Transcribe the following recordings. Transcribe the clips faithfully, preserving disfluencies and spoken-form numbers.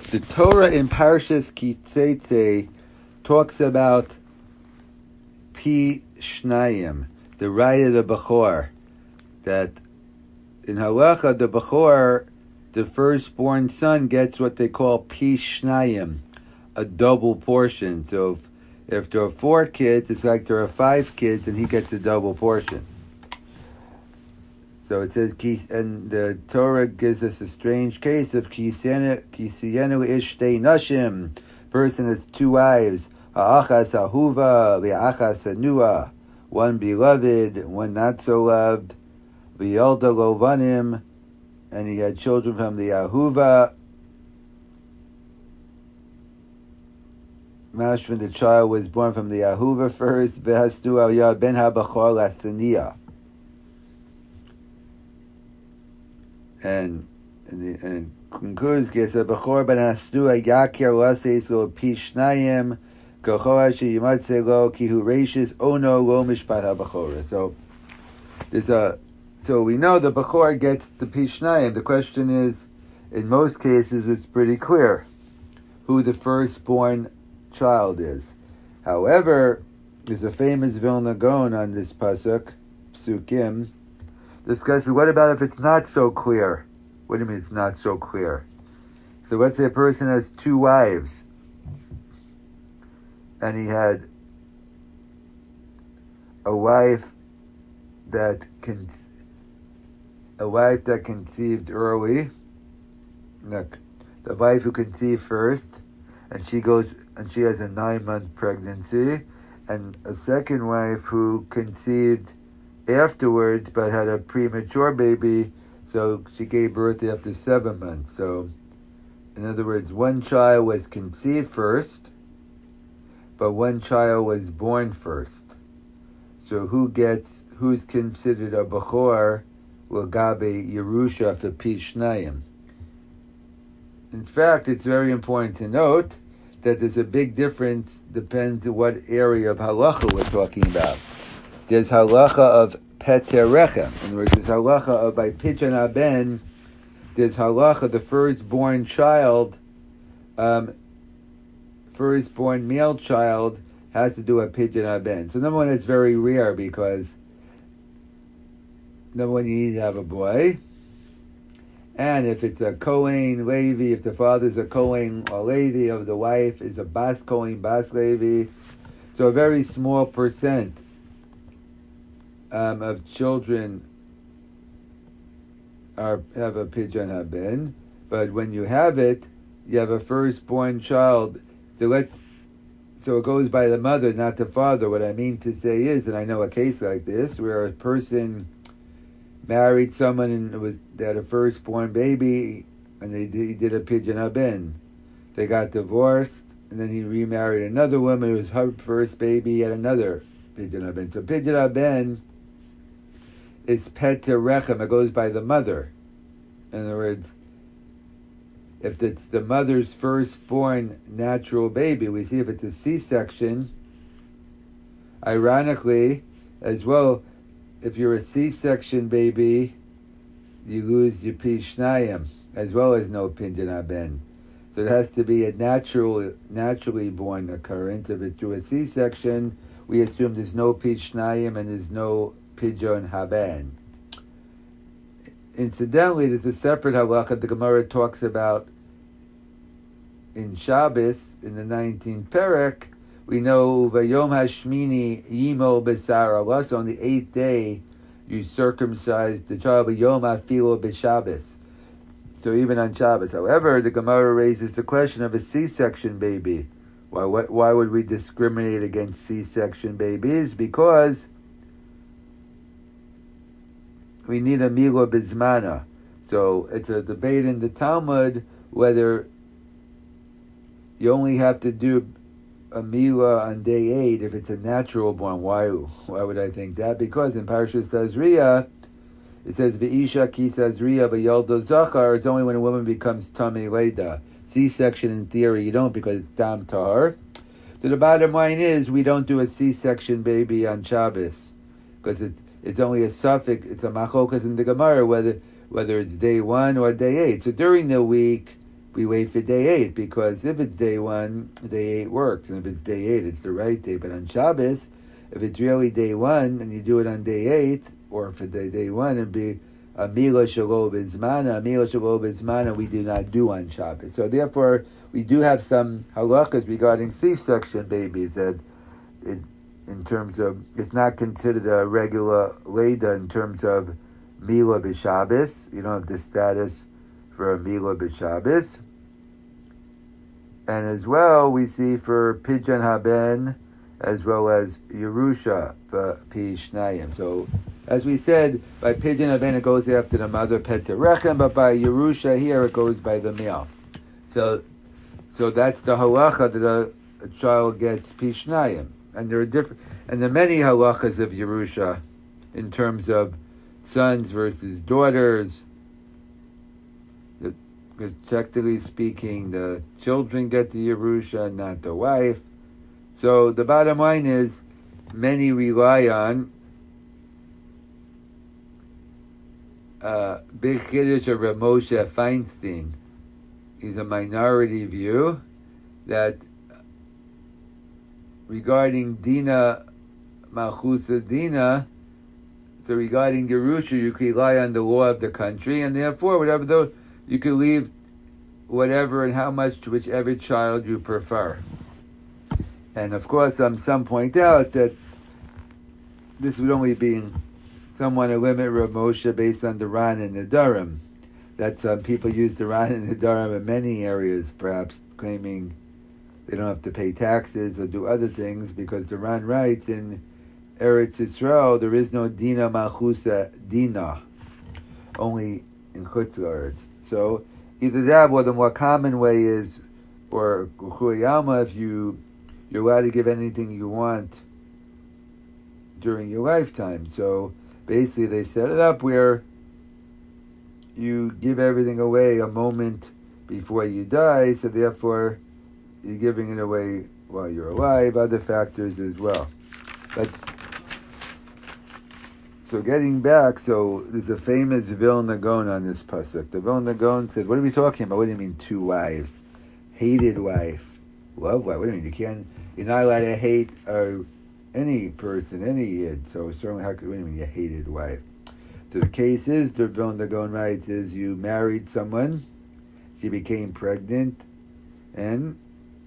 The Torah in Parshas Kitzeitzei talks about Pi Shnayim, the right of the Bechor, that in Halacha, the Bechor, the firstborn son, gets what they call Pi Shnayim, a double portion. So if, if there are four kids, it's like there are five kids, and he gets a double portion. So it says, and the Torah gives us a strange case of Kisenu Ishtei Nashim. Person has two wives, Ha'achas Ahuva, V'achas Anua, one beloved, one not so loved, V'yolda Lovanim, and he had children from the Ahuva. Mashman, the child was born from the Ahuva first, V'hasnu Avya ben HaBachor Lathaniah. And and, and concludes, Bechor ben Asnu Yakir Laseis Lo Pi Shnayim Kochoa Sheyimatze Lo Kihu Reishis Ono Lo Mishpat HaBechora. So there's a so we know the Bechor gets the Pi Shnayim. The question is, in most cases, it's pretty clear who the firstborn child is. However, there's a famous Vilna Gaon on this pasuk, Psukim, discusses what about if it's not so clear? What do you mean it's not so clear? So let's say a person has two wives, and he had a wife that con- a wife that conceived early, look, the wife who conceived first, and she goes and she has a nine-month pregnancy, and a second wife who conceived afterwards but had a premature baby, so she gave birth after seven months. So in other words, one child was conceived first, but one child was born first. So who gets who's considered a Bechor L'gabe Yerusha for Pi Shnayim? In fact, it's very important to note that there's a big difference, depends on what area of halacha we're talking about. There's halacha of Peter Rechem. In other words, there's halacha of by Pidyon Haben. There's halacha, the firstborn child, um, firstborn male child has to do a Pidyon Haben. So number one, it's very rare because number one, you need to have a boy. And if it's a Kohen Levi, if the father's a Kohen or Levi, of the wife is a Bas Kohen, Bas Levi, so a very small percent Um, of children are have a Pidyon Haben, but when you have it, you have a firstborn child. So let's so it goes by the mother, not the father. What I mean to say is, and I know a case like this where a person married someone and it was they had a firstborn baby, and they did, he did a Pidyon Haben. They got divorced, and then he remarried another woman. It was her first baby, yet another Pidyon Haben. So Pidyon Haben is Peter Rechem. It goes by the mother. In other words, if it's the mother's firstborn natural baby, we see if it's a C-section, ironically, as well, if you're a C-section baby, you lose your Pi Shnayim, as well as no Pidyon Haben. So it has to be a natural, naturally born occurrence. If it's through a C-section, we assume there's no Pi Shnayim and there's no Pidyon Haben. Incidentally, there's a separate halacha the Gemara talks about in Shabbos, in the nineteenth Perek. We know Vayom Hashmini Yimo B'Sar Allah. So on the eighth day, you circumcise the child Vayom Afilo B'Shabbos. So even on Shabbos. However, the Gemara raises the question of a C-section baby. Why? Why would we discriminate against C-section babies? Because we need a Mila Bizmana. So it's a debate in the Talmud whether you only have to do a Mila on day eight if it's a natural born. Why Why would I think that? Because in Parashas Tazria, it says, V'isha ki Tazria v'yoldo zachar, it's only when a woman becomes Tamei Leda. C-section in theory you don't because it's Dam Tahar. So the bottom line is we don't do a C-section baby on Shabbos because it's It's only a suffix, it's a machokas in the Gemara, whether whether it's day one or day eight. So during the week, we wait for day eight, because if it's day one, day eight works, and if it's day eight, it's the right day. But on Shabbos, if it's really day one and you do it on day eight, or for day day one, it'd be a Mila Shalo Bizmana, a Mila Shalo Bizmana we do not do on Shabbos. So therefore, we do have some halachas regarding C-section babies that, it, in terms of, it's not considered a regular Leda in terms of Mila B'Shabbos. You don't have the status for a Mila B'Shabbos. And as well, we see for Pidyon Haben, as well as Yerusha for Pi Shnayim. So, as we said, by Pidyon Haben it goes after the mother, Pet Rechem, but by Yerusha here it goes by the male. So, so that's the halacha that a, a child gets Pi Shnayim. And there are different, and there are many halachas of Yerusha in terms of sons versus daughters. Because technically speaking, the children get the Yerusha, not the wife. So the bottom line is, many rely on uh, Big Chiddush of Rav Moshe Feinstein. He's a minority view that regarding Dina Malchusa Dina, so regarding Yerusha, you can rely on the law of the country, and therefore, whatever the you can leave whatever and how much to whichever child you prefer. And of course, um, some point out that this would only be somewhat a limit Rav Moshe based on the Ran and the Durham. That um, people use the Ran and the Durham in many areas, perhaps claiming they don't have to pay taxes or do other things, because the Ran writes in Eretz Yisrael there is no Dina Malchusa Dina, only in Chutz La'aretz. So either that, or the more common way is, or Chuyama, if you you're allowed to give anything you want during your lifetime. So basically, they set it up where you give everything away a moment before you die. So therefore, you're giving it away while you're alive. Other factors as well. But so getting back, so there's a famous Vilna Gaon on this pasuk. The Vilna Gaon says, "What are we talking about? What do you mean two wives? Hated wife, love wife? What do you mean? You can't. You're not allowed to hate uh, any person, any yid. So certainly, how could what do you mean you hated wife? So the case is, the Vilna Gaon writes, is you married someone, she became pregnant, and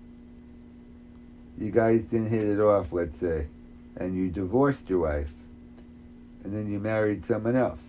you guys didn't hit it off, let's say, and you divorced your wife. And then you married someone else,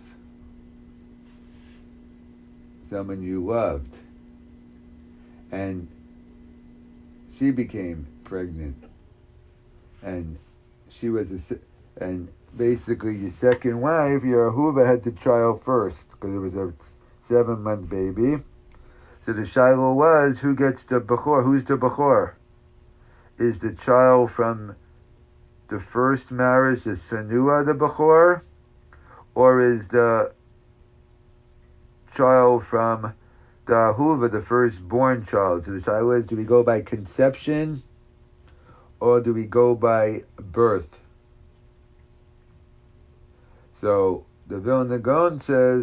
someone you loved, and she became pregnant, and she was a, and basically your second wife, your Ahuva, had the child first, because it was a seven-month baby. So the Shiloh was, who gets the Bechor? Who's the Bechor? Is the child from the first marriage, the Sanua, the Bechor? Or is the child from the Ahuva, the firstborn child? So the child is, do we go by conception or do we go by birth? So the Vilna Gaon says,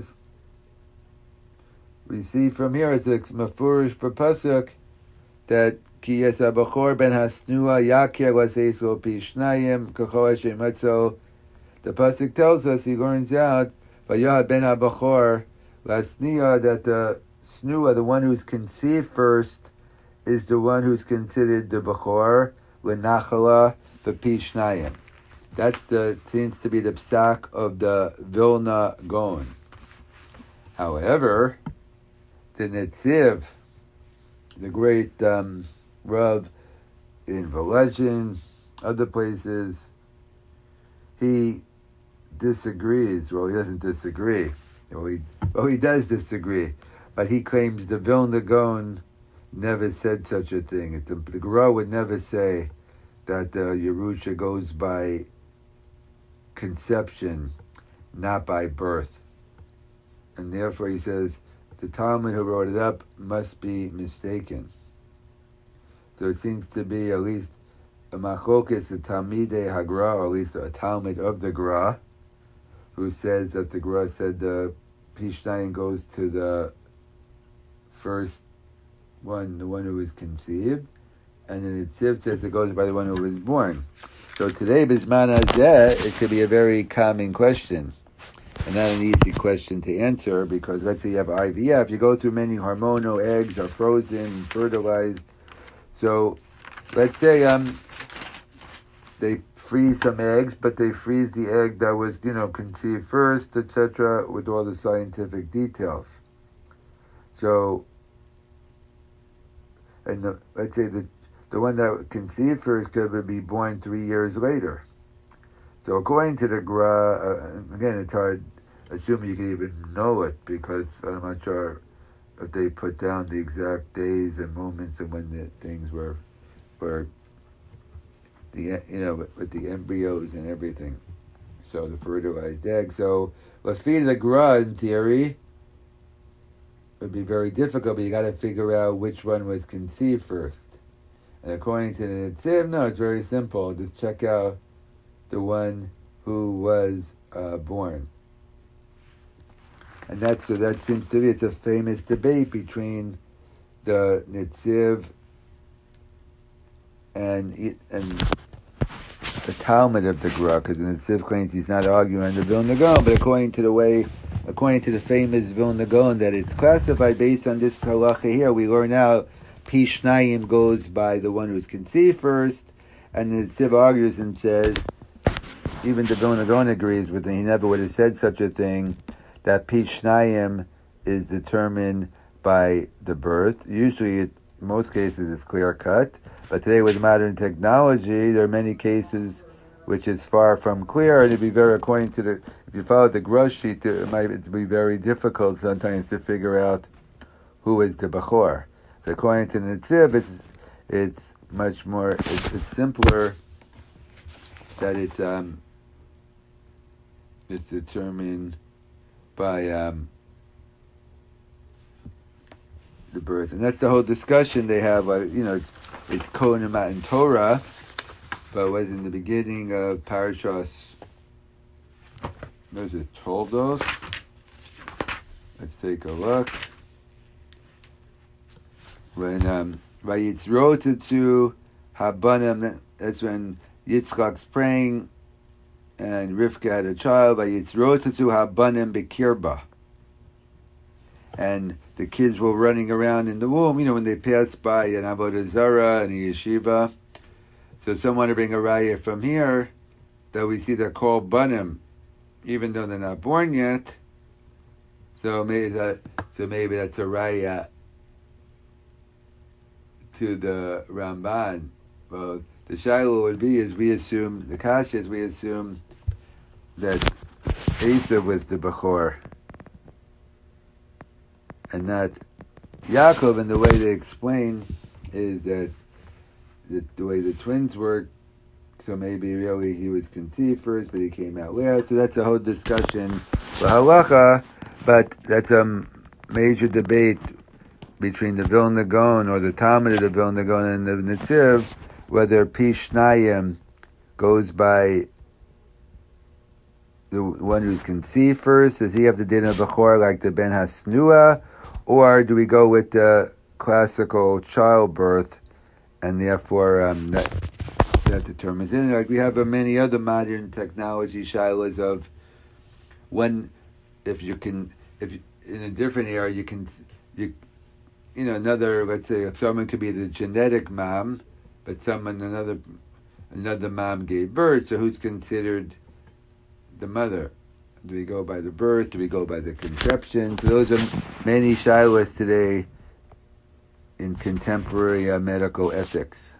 we see from here, it's a mafurish pasuk that ki yes abachor ben hasnua yakir laseislo pi shnayim kacho Hashem matzo. The pasuk tells us, he learns out, vayah ben abachor lasnia, that the snua, the one who's conceived first, is the one who's considered the bachor lenachala v'pi shnayim. That's the seems to be the psak of the Vilna Gaon. However, the Netziv, the great um, Rav in Volozhin, other places, he disagrees. Well, he doesn't disagree. Well, he, well, he does disagree, but he claims the Vilna Gaon never said such a thing. It, the, the Gra would never say that the Yerusha goes by conception, not by birth. And therefore he says, the Talmud who wrote it up must be mistaken. So it seems to be at least a machokes, a Talmidei Hagra, or at least a Talmud of the Gra, who says that the Gra said the Pishnayim goes to the first one, the one who was conceived, and then the Tziv says it goes by the one who was born. So today, Bisman Hazeh, it could be a very common question, and not an easy question to answer, because let's say you have I V F, you go through many hormonal eggs are frozen, fertilized. So let's say um they freeze some eggs, but they freeze the egg that was, you know, conceived first, et cetera, with all the scientific details. So, and the, let's say the the one that conceived first could be born three years later. So according to the Gra, uh, again, it's hard, assuming you can even know it, because I'm not sure if they put down the exact days and moments and when the things were, were the, you know, with, with the embryos and everything. So the fertilized egg. So, Lafi the Gra, in theory, would be very difficult, but you got to figure out which one was conceived first. And according to the Netziv, no, it's very simple. Just check out the one who was uh, born. And that's, so that seems to be, it's a famous debate between the Netziv and and the Talmud of the Gra, because the Netziv claims he's not arguing on the Vilna Gaon, but according to the way, according to the famous Vilna Gaon, that it's classified based on this halacha here, we learn out Pi Shnayim goes by the one who's conceived first, and the Netziv argues and says, even the Vilna Gaon agrees with him, he never would have said such a thing, that Pi Shnayim is determined by the birth. Usually, it, in most cases, it's clear cut, but today with modern technology, there are many cases which is far from clear, and it'd be very, according to the, if you follow the Gra sheet, it might be very difficult sometimes to figure out who is the Bechor. But according to the Netziv, it's, it's much more, it's, it's simpler that it, um, it's determined by um, the birth. And that's the whole discussion they have, uh, you know, it's, it's Kohen and Torah, but it was in the beginning of Parashas, what is it, Toldos? Let's take a look. When um, Vayitzrotetzu Habanim, that's when Yitzchak's praying, and Rivka had a child. Vayitzrotetzu Habanim Bekirba, and the kids were running around in the womb. You know, when they passed by an Avodah Zarah and a yeshiva. So someone to bring a raya from here that we see they're called banim, even though they're not born yet. So maybe that, so maybe that's a raya to the Ramban. Well, the shaila would be is we assume the kasha is we assume that Esav was the Bechor and not Yaakov. And the way they explain is that the, the way the twins work, so maybe really he was conceived first, but he came out last. So that's a whole discussion for halacha, but that's a major debate between the Vilna Gaon or the Talmud of the Vilna Gaon and the Netziv, whether Pi Shnayim goes by the one who's conceived first. Does he have the din of Bechor like the Ben Hasnua, or do we go with the classical childbirth, and therefore um, that that determines it? Like we have uh, many other modern technology shilas of when, if you can, if you, in a different era you can, you you know another, let's say if someone could be the genetic mom, but someone another another mom gave birth, so who's considered the mother? Do we go by the birth? Do we go by the conception? So those are many shilas today in contemporary uh, medical ethics.